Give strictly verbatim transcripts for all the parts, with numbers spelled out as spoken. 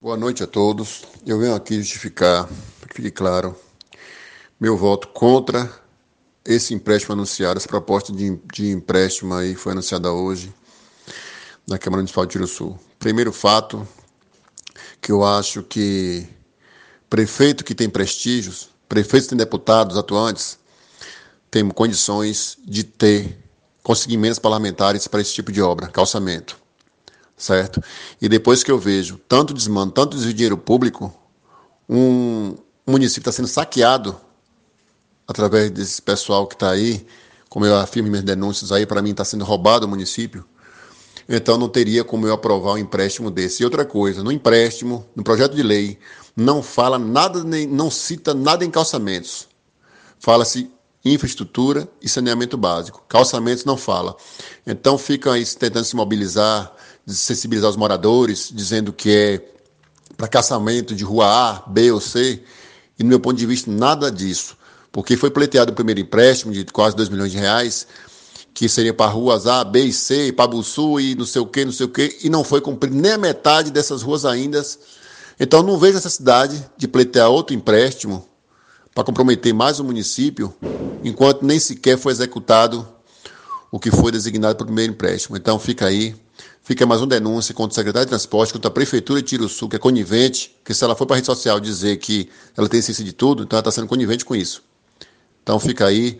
Boa noite a todos. Eu venho aqui justificar, para que fique claro, meu voto contra esse empréstimo anunciado, essa proposta de, de empréstimo aí foi anunciada hoje na Câmara Municipal de Tiruçu. Primeiro fato, que eu acho que prefeito que tem prestígios, prefeitos que têm deputados atuantes, tem condições de ter, conseguir emendas parlamentares para esse tipo de obra, calçamento. Certo? E depois que eu vejo tanto desmando, tanto desvio de dinheiro público, um município está sendo saqueado através desse pessoal que está aí, como eu afirmo em minhas denúncias aí, para mim está sendo roubado o município, então não teria como eu aprovar um empréstimo desse. E outra coisa, no empréstimo, no projeto de lei, não fala nada, nem, não cita nada em calçamentos. Fala-se infraestrutura e saneamento básico. Calçamentos não fala. Então ficam aí tentando se mobilizar, sensibilizar os moradores, dizendo que é para calçamento de rua A, B ou C, e no meu ponto de vista nada disso, porque foi pleiteado o primeiro empréstimo de quase dois milhões de reais, que seria para ruas A, B e C, para Buçu e não sei o que, não sei o que, e não foi cumprido nem a metade dessas ruas ainda. Então não vejo necessidade de pleitear outro empréstimo para comprometer mais o município, enquanto nem sequer foi executado o que foi designado para o primeiro empréstimo. Então fica aí, fica mais uma denúncia contra o secretário de Transporte, contra a Prefeitura de Tiruçu, que é conivente, que se ela for para a rede social dizer que ela tem ciência de tudo, então ela está sendo conivente com isso. Então fica aí,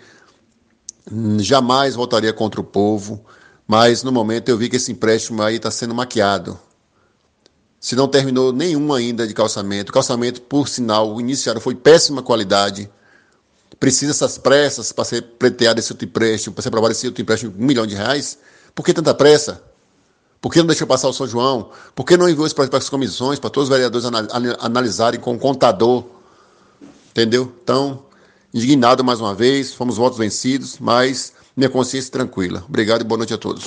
jamais votaria contra o povo, mas no momento eu vi que esse empréstimo aí está sendo maquiado. Se não terminou nenhum ainda de calçamento, o calçamento, por sinal, o iniciado foi péssima qualidade, precisa essas pressas para ser pleiteado esse outro empréstimo, para ser aprovado esse outro empréstimo de um milhão de reais? Por que tanta pressa? Por que não deixou passar o São João? Por que não enviou isso para as comissões, para todos os vereadores analisarem com o contador? Entendeu? Então, indignado mais uma vez, fomos votos vencidos, mas minha consciência tranquila. Obrigado e boa noite a todos.